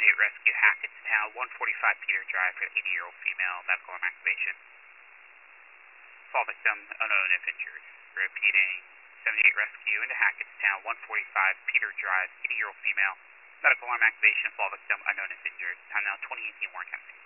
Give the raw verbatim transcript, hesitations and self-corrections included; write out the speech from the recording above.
seventy-eight Rescue, Hackettstown, one forty-five Peter Drive for the eighty-year-old female, medical alarm activation. Fall victim, unknown if injured. Repeating, seventy-eight Rescue into Hackettstown, one forty-five Peter Drive, eighty-year-old female, medical alarm activation, fall victim, unknown if injured. Time now twenty eighteen Warren County.